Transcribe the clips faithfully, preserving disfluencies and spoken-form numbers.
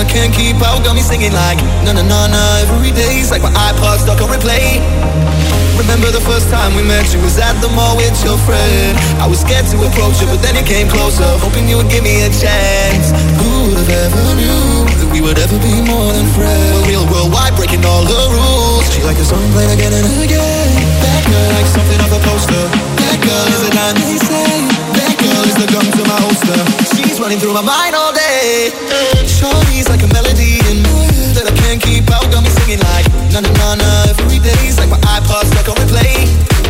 can't keep out, got me singing like na na na na. Every day's like my iPod stuck on replay. Remember the first time we met, you was at the mall with your friend. I was scared to approach you, but then you came closer, hoping you would give me a chance. Who would have ever knew that we would ever be more than friends? Real worldwide, breaking all the rules. She like a song played again and again. That girl like something off a poster. That girl is a dime, they say. That girl is the gun to my holster. She's running through my mind all day. Shorty's like a melody in my head that I can't keep out, got me singing like na na na na. Every day's like my iPod stuck on replay.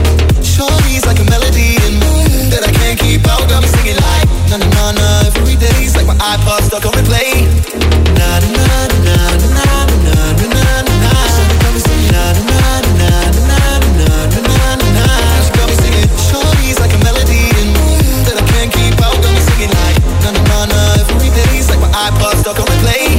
Shorty's like a melody in my head that I can't keep out, got me singing like na na na na. Every day's like my iPod stuck on replay. Na na na na na na na na na na na. She got me singing na na na na na na na na na na. She got me singing. Shorty's like a melody in my head that I can't keep out, got me singing like na na na na. Every day's like my iPod stuck on replay.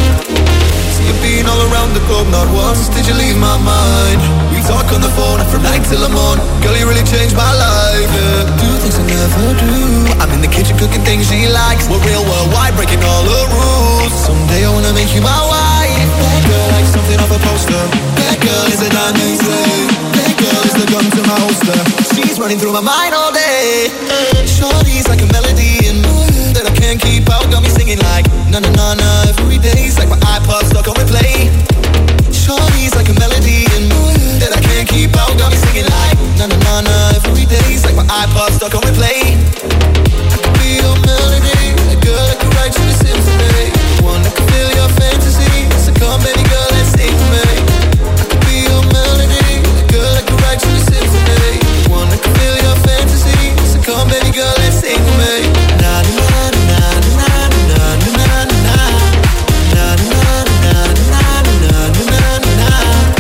You've been all around the globe, not once did you leave my mind. We talk on the phone from night till the morning. Girl, you really changed my life, yeah. Do things I never do. I'm in the kitchen cooking things she likes. We're real worldwide, breaking all the rules. Someday I wanna make you my wife. That girl like something off a poster. That girl is a diamond say. That girl is the gun to my holster. She's running through my mind all day. Shorty's like a melody in my head that I can't keep out, got me singing like na na na na. Every day's like my iPod stuck on replay. Shorty's like a melody in my head that I can't keep out, got me singing like na na na na. Every day's like my iPod stuck on replay. I could be your melody, a girl that could write you a symphony, one that could fill your fantasy. So come baby girl, let's sing for me. I could be your melody, a girl that could write you a symphony, one that could fill your fantasy. So come baby girl, let's sing for me. Na na na na na na na na na na. Na na na na na na na na na.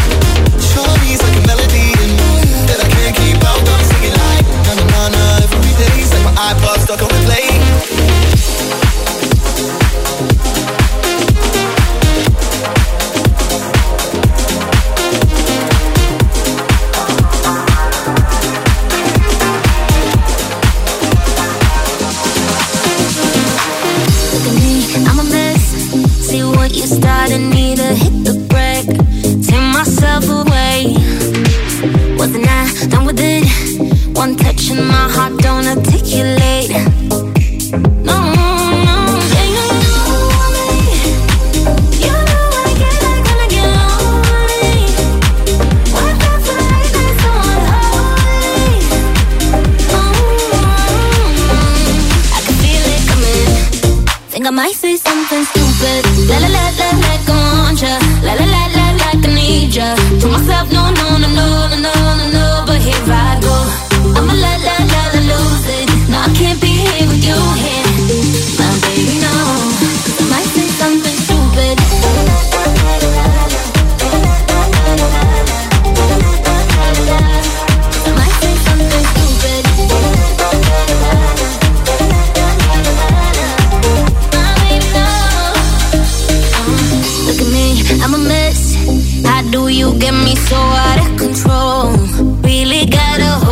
Shorty's like a melody in my head that I can't keep out, got me singing like na na na na. Every day's like my iPod stuck on replay. You started, need to hit the brake, tear myself away. Wasn't I done with it? One touch and my heart don't articulate. No, no, yeah, you know me. You know I get, I gonna get lonely. Wake up for late nights so unholy. Oh, I can feel it coming. Think I might say something stupid. La la la la like I want ya. La la la la like I need ya. To myself, no no no no no no no no. But here I go. I'ma la la la la lose it. No, I can't be here with you here, my baby, no. 'Cause I might say something stupid. I might say something stupid. My baby, no. Look at me, I'm a mess. How do you get me so out of control? Really gotta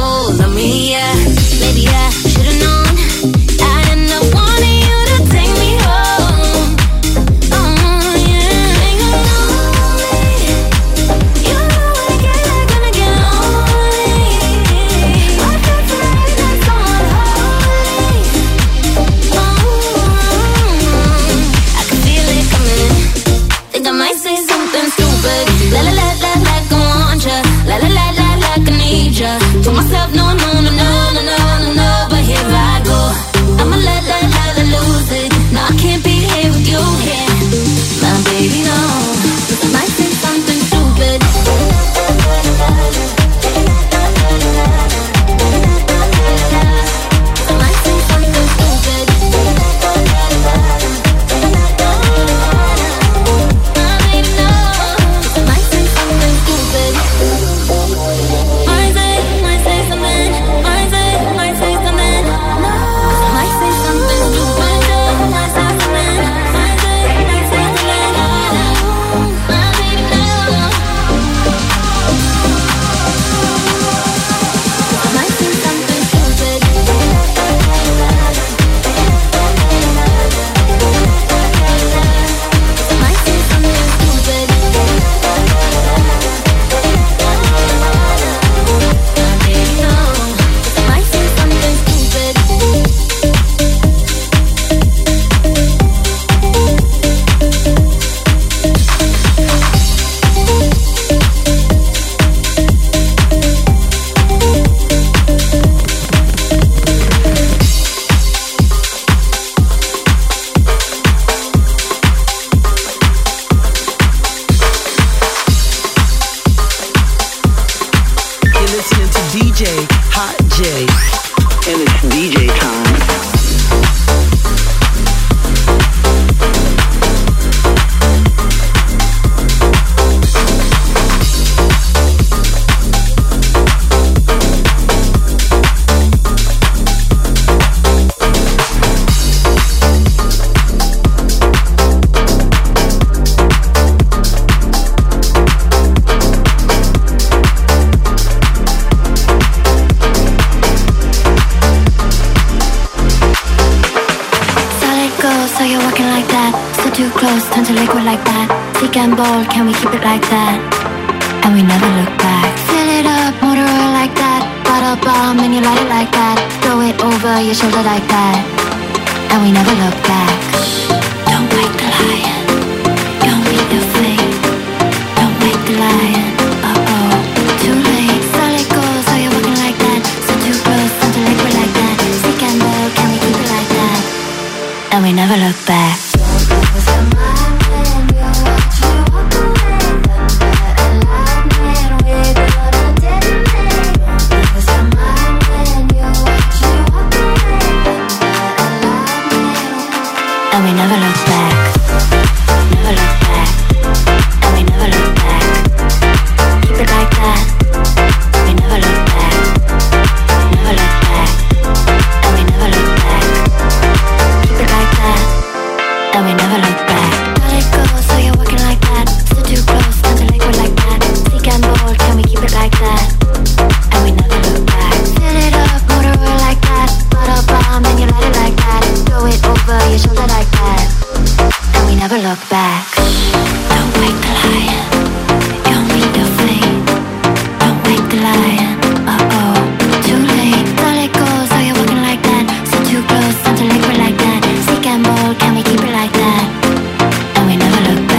go, so you're walking like that. So too close, turn to liquid like that. Thick and bold, can we keep it like that? And we never look back. Fill it up, motor oil like that. Bottle bomb and you light it like that. Throw it over your shoulder like that. And we never look back. Shh, don't wake the lion. Don't meet your fate. Don't wake the lion. Uh-oh, too late. Solid gold, so you're walking like that. So too close, turn to liquid like that. Thick and bold, can we keep it like that? And we never look back. And we never look back. Never look back. And we never look back. Keep it like that. We never look back. Never look back. And we never look back. Keep it like that. And we never look back. Let it go, so you're walking like that. So too close, turn to liquid like that. Thick and bold, can we keep it like that? And we never look back. Fill it up, motor oil like that. Bottle bomb and you light it like that. Throw it over your shoulder like that. And we never look back. Don't wake the lion. Don't meet your fate. Don't wake the lion. Uh-oh, too late. Let it go, so you're walking like that. So too close, turn to liquid like that. Sick and bold, can we keep it like that? And we never look back.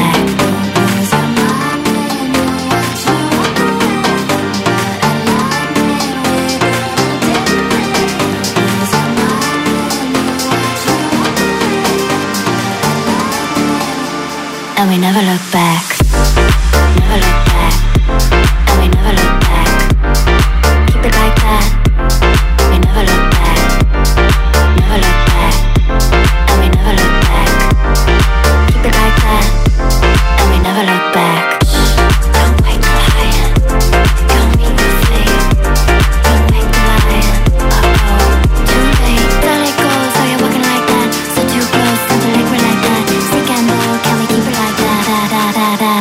And we never look back. Never look back. And we never look back. Keep it like that. We never look back. Never look back. And we never look back. Keep it like that. And we never look back. Don't wake the lion. Don't meet your fate. Don't wake the lion. Uh-oh, too late. Let it go, so you're walking like that. So too close, turn to liquid like that. Sick and bold, can we keep it like that? Da, da, da, da.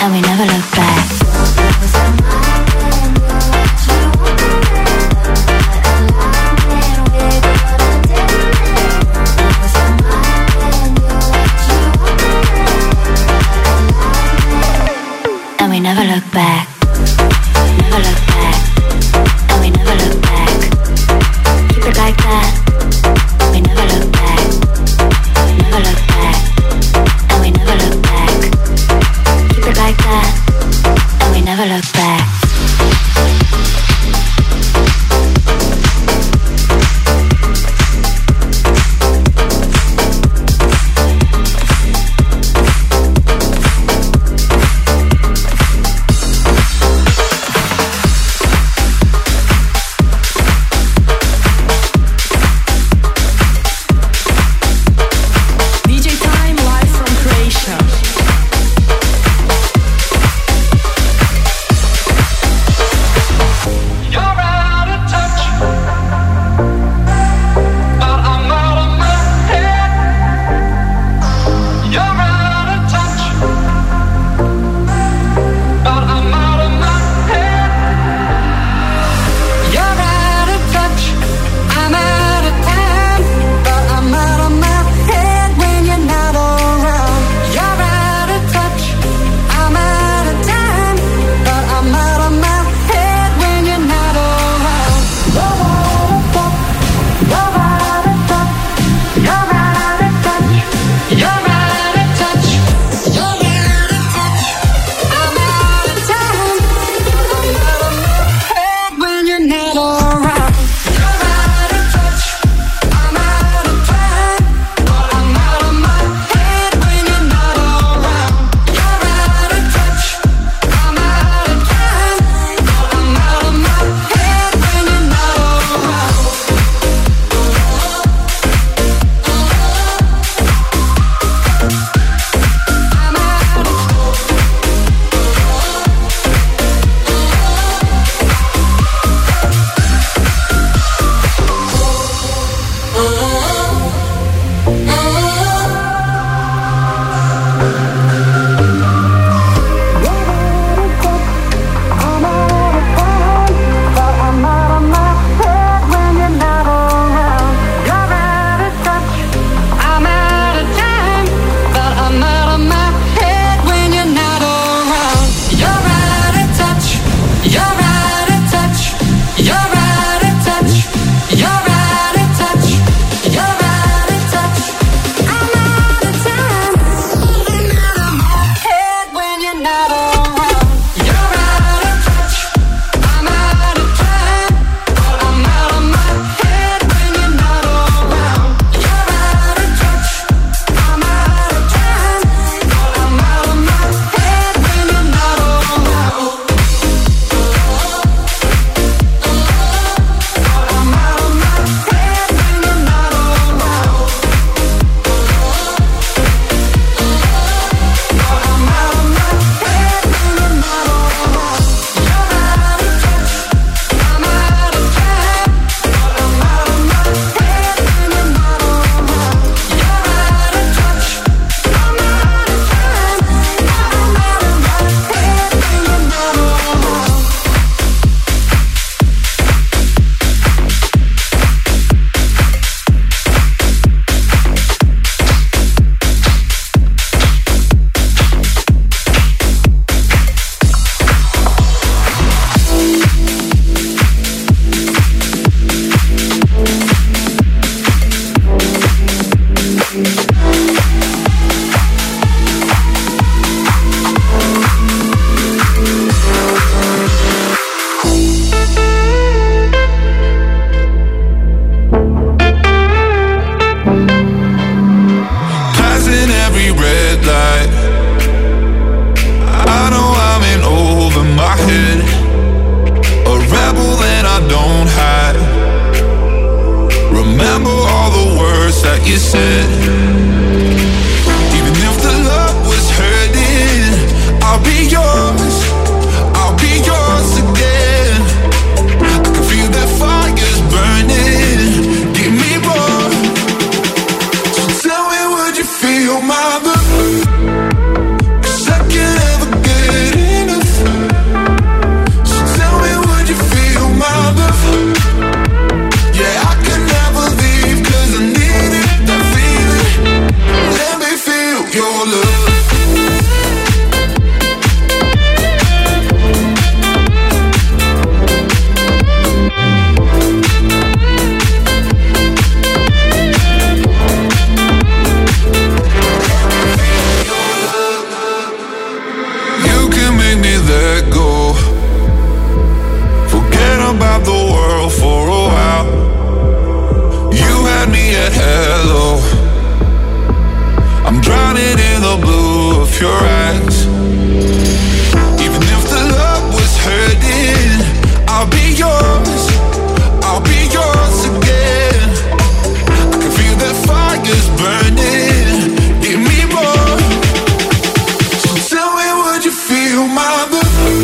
you said. Even if the love was hurting, I'll be yours, I'll be yours again. I can feel that fire's burning, give me more. So tell me, would you feel my love? 'Cause I can't ever get enough. So tell me, would you feel my love? Yeah, I can never leave 'cause I need it, that feeling. Let me feel your love. Let go. Forget about the world for a while. You had me at hello. I'm drowning in the blue of your eyes. Even if the love was hurting, I'll be yours, I'll be yours again. I can feel that fire's burning, give me more. So tell me, would you feel my love?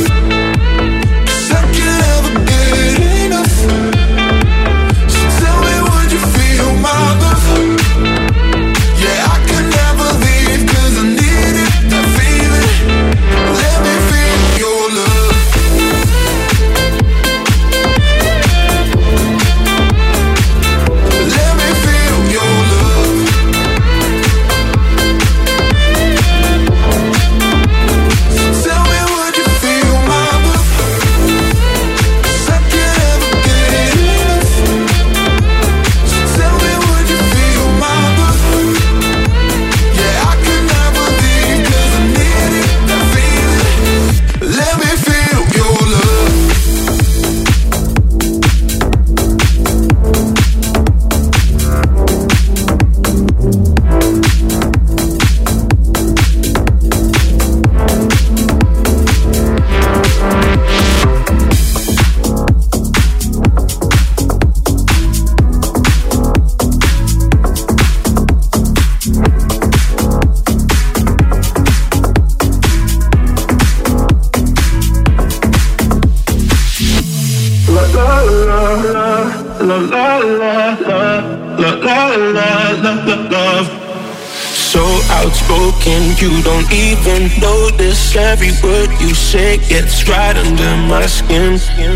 You don't even notice every word you say gets right under my skin.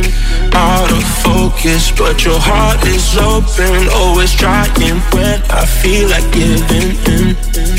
Out of focus, but your heart is open. Always trying when I feel like giving in.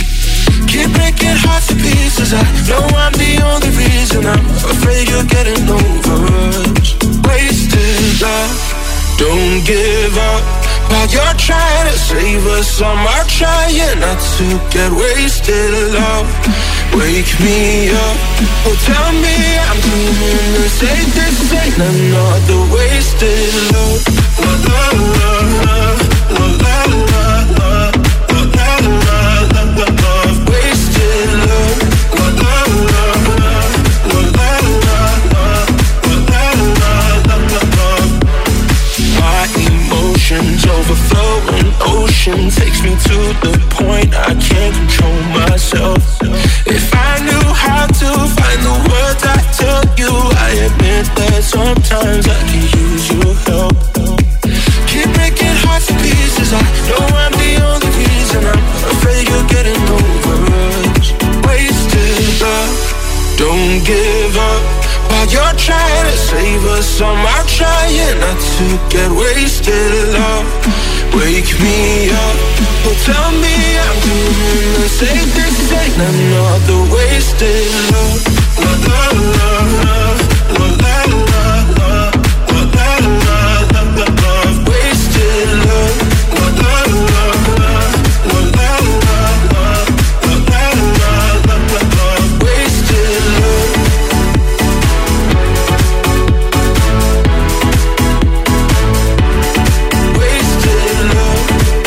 Keep breaking hearts to pieces. I know I'm the only reason. I'm afraid you're getting over us. Wasted love, don't give up. While you're trying to save us, I'm out trying not to get wasted. Love, wake me up. Oh, tell me I'm dreaming and say this ain't another wasted love. La la la la, la la la la, la la la la la love. Wasted love. La la la la, la la la la, la la la la la love. My emotions overflowing ocean takes me to the point I can't control myself. If I knew how to find the words I tell you, I admit that sometimes I can use your help. Keep breaking hearts to pieces. I know I'm the only reason. I'm afraid you're getting over us. Wasted love, don't give up. While you're trying to save us, I'm out trying not to get wasted. Love, wake me up. Oh, tell me I'm doing the same. This ain't another wasted love. La la la la, la la la la, la la la la la love. Wasted love. La la la la, la la la la, la la la la la love. Wasted love. Wasted love.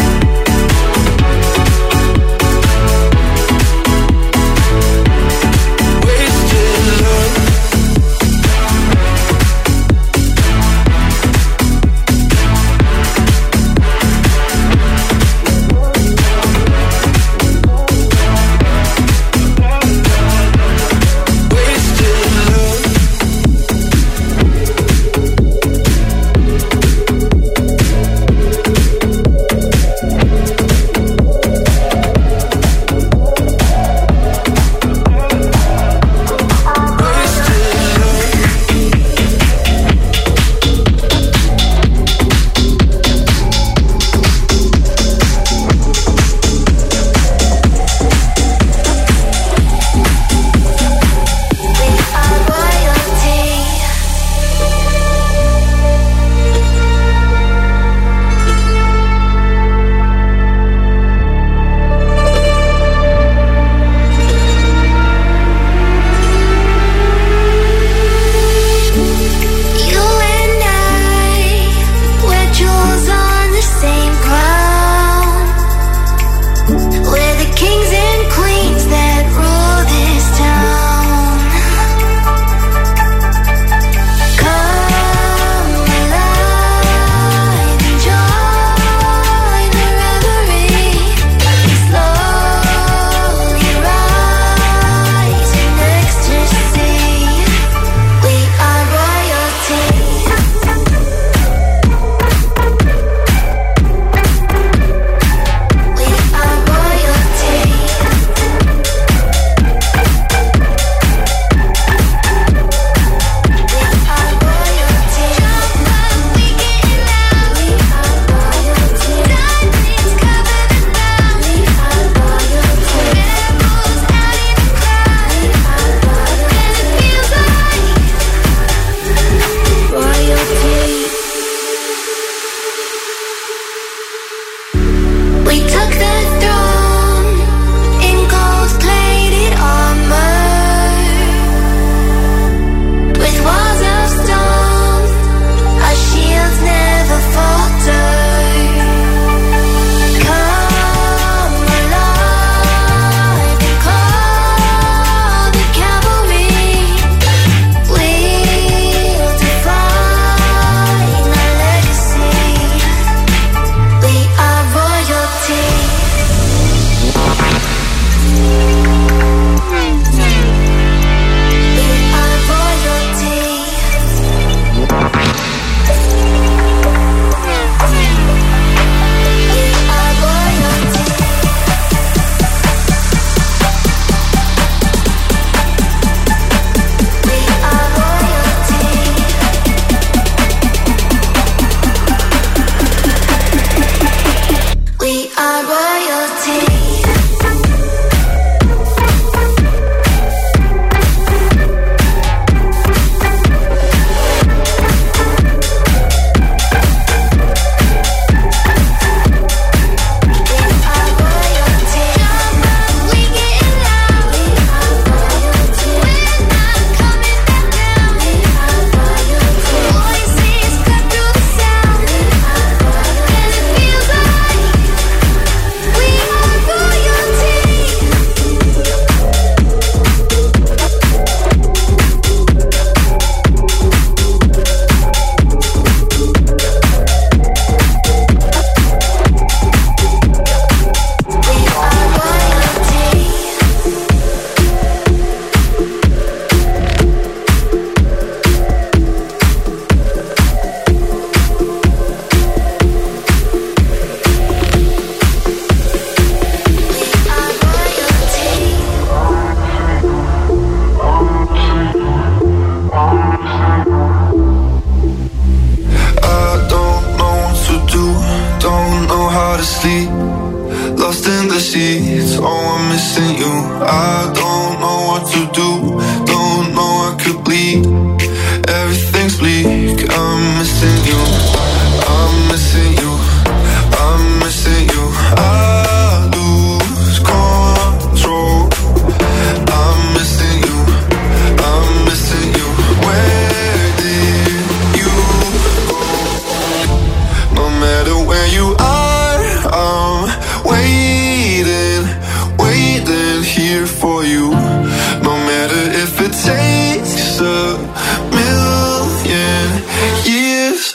missing you. I don't know what to do, don't know I could bleed. Everything's bleak, I'm missing you, I'm missing you, I'm missing you. I lose control. I'm missing you, I'm missing you. Where did you go? No matter where you are, I'm waiting, waiting here for you. No matter if it takes a million years.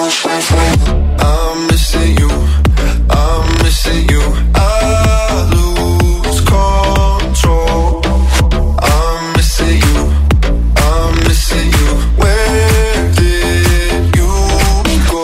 I'm missing you, I'm missing you. I lose control. I'm missing you, I'm missing you. Where did you go?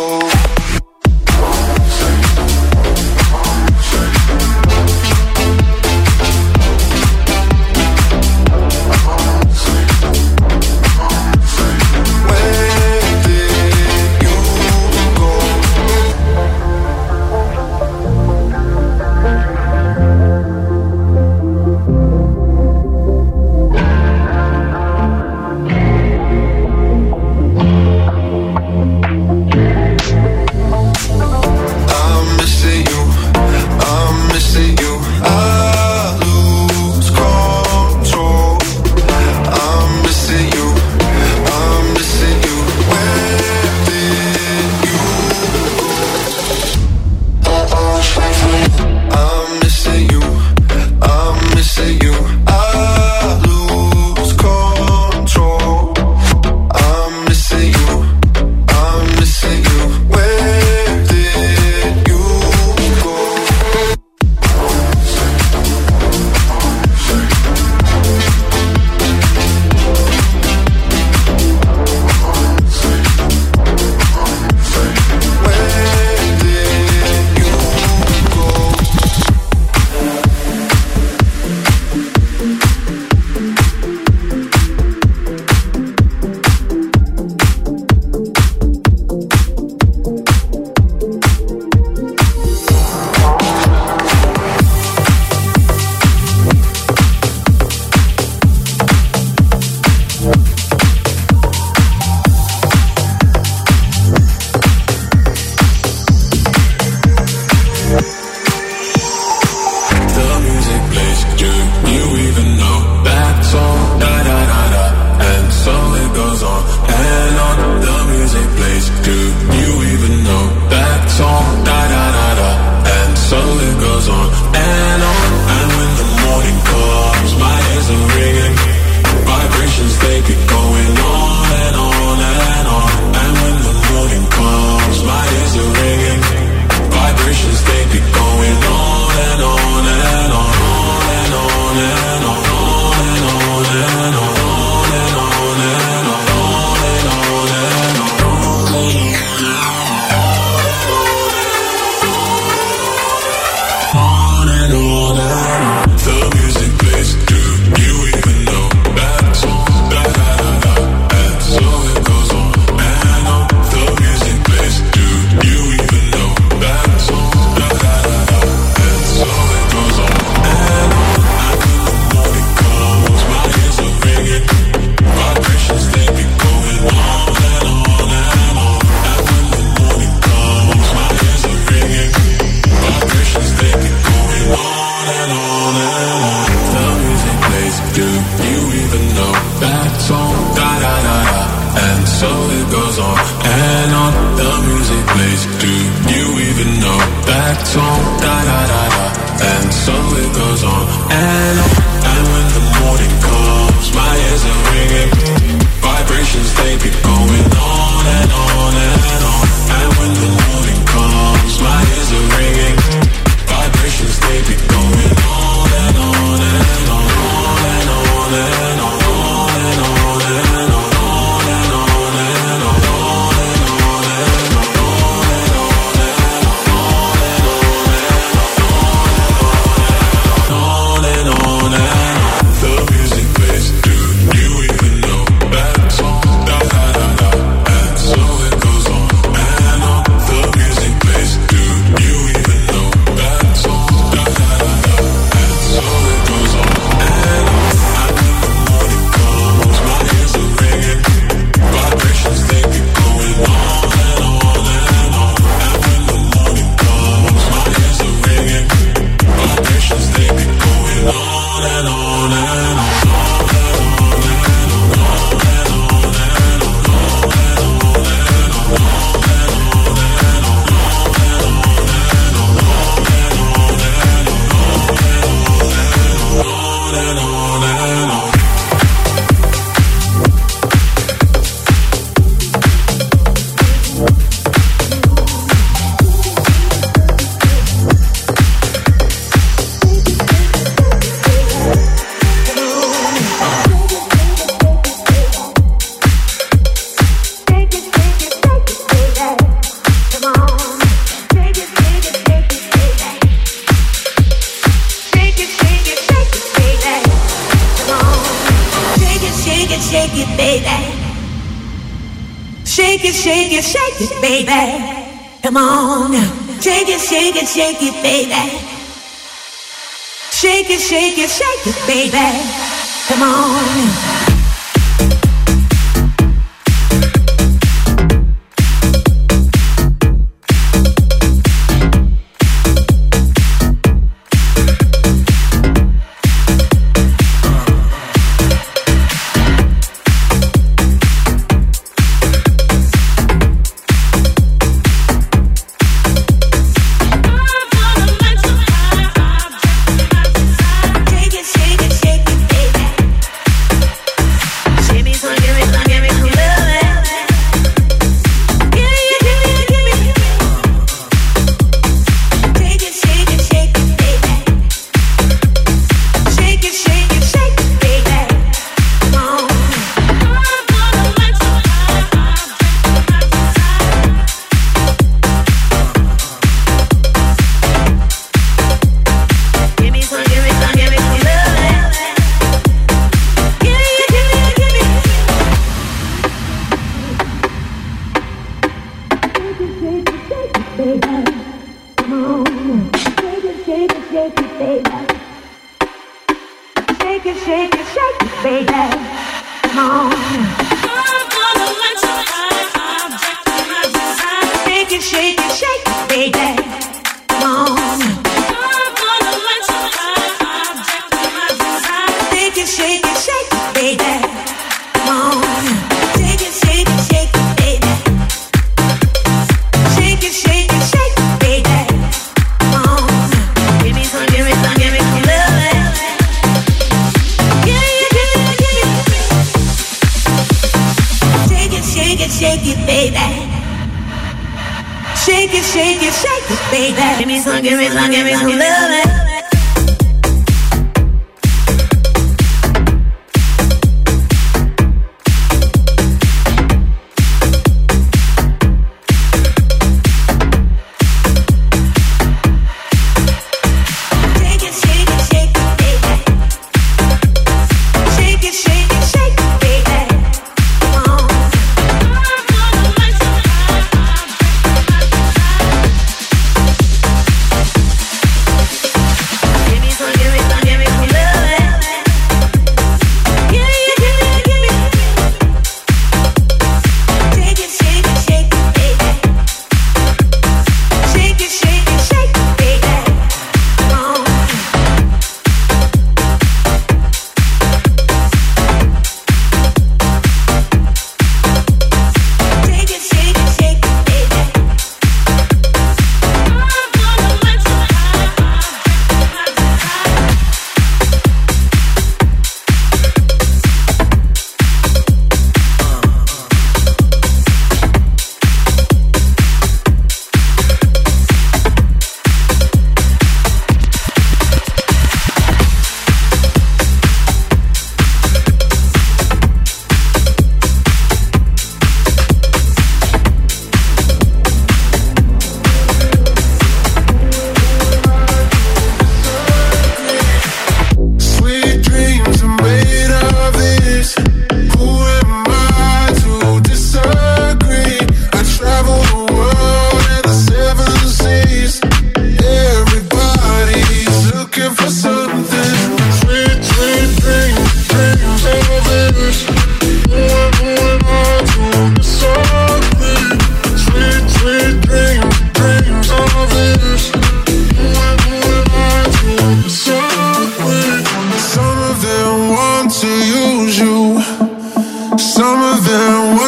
Shake it, baby. Shake it, shake it, shake it, baby. Come on.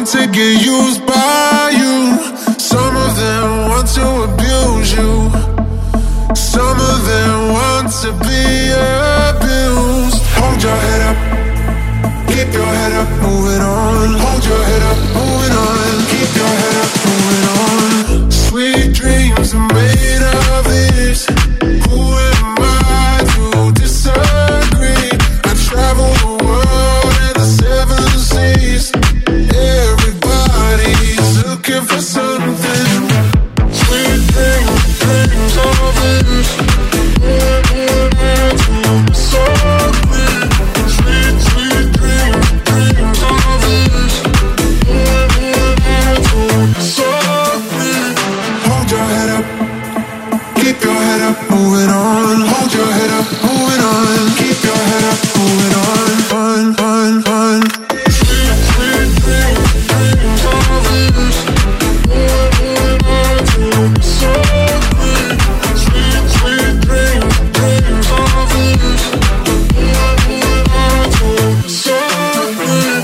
want to get used by you. Some of them want to abuse you. Some of them want to be abused. Hold your head up, keep your head up, moving on. Hold your head up, moving on. Keep your head up, moving on. Sweet dreams are made of this. Who am I to disagree? I travel the world and the seven seas. Everybody's looking for something. Sweet dreams, dreams of this. Who am I to disagree? Sweet, sweet dreams, dreams of this. Who am I to disagree? Hold your head up, keep your head up, moving on. Hold your head up, moving on. Keep your head up, moving on, on, on, on. Sweet, sweet dreams, dreams of this. Who am I to disagree? Sweet, sweet dreams, dreams of this. Who am I to disagree?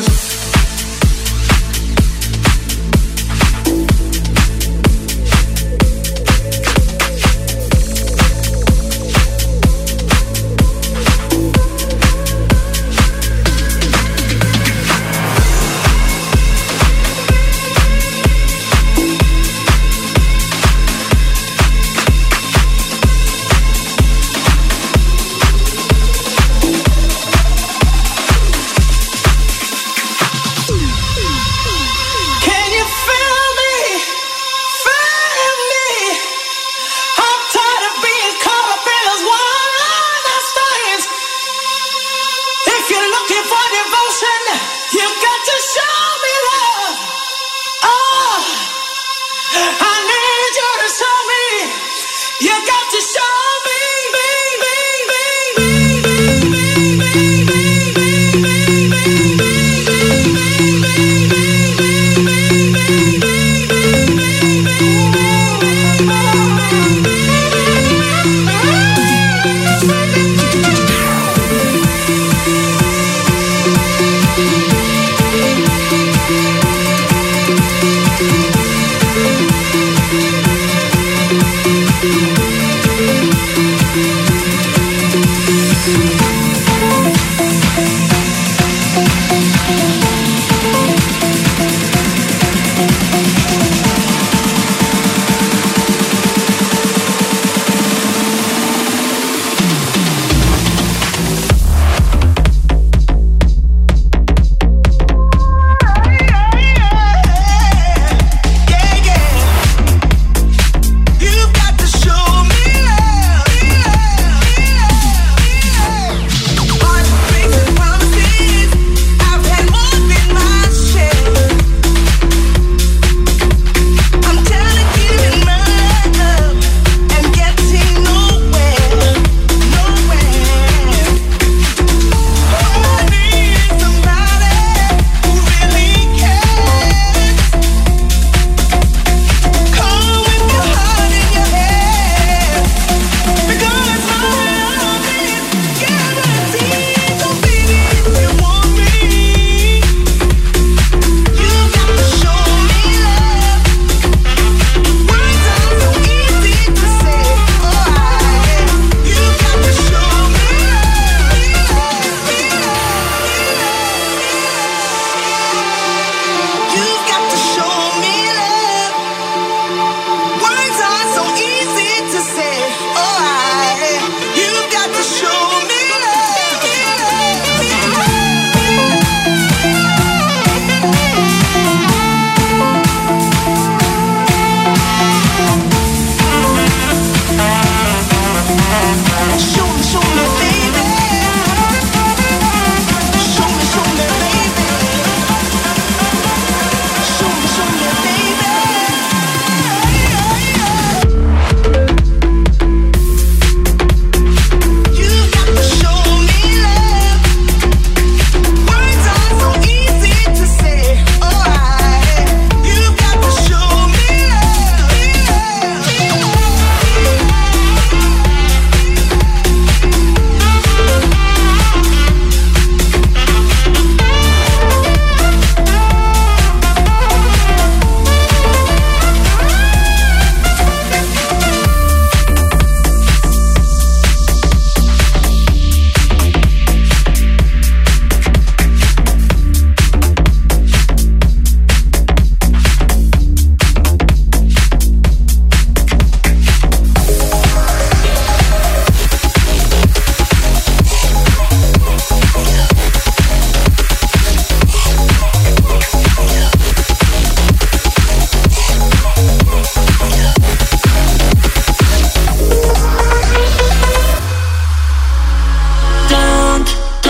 Can you feel me? Feel me? I'm tired of being caught up in this one night stands. If you're looking for devotion, you got to show me love. Oh, I need you to show me. You got to show me.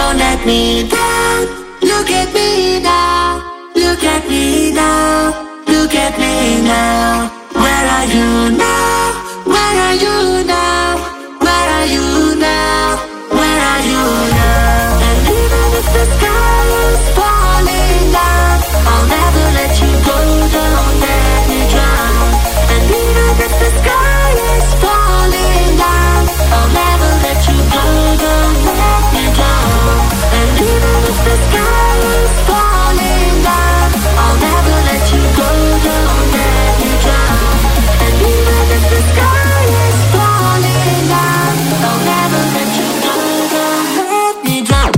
don't let me down. Look at me now, look at me now, look at me now. Where are you now? Where are you now? Where are you now? Where are you now? And even if the sky is falling down, I'll never let you go, don't let me drown. And even if the sky is falling down, I'll never let you go, don't let me drown. And even if the sky is falling down, I'll never let you go, don't let me drown. And even if the sky is falling down, I'll never let you go, don't let me drown.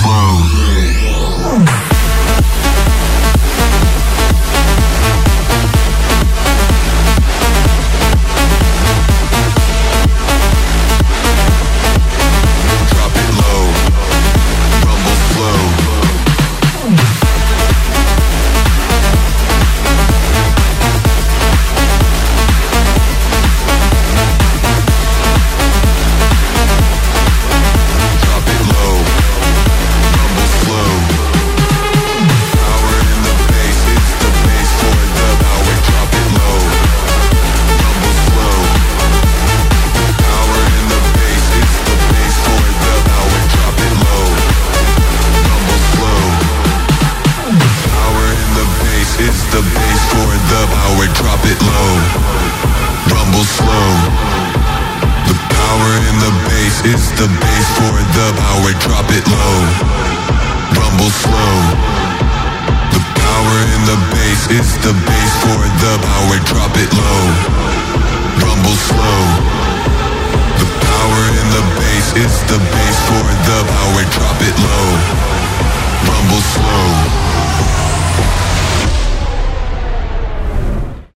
It's the bass for the power, drop it low, rumble slow. The power in the bass is the bass for the power, drop it low, rumble slow. The power in the bass is the bass for the power, drop it low.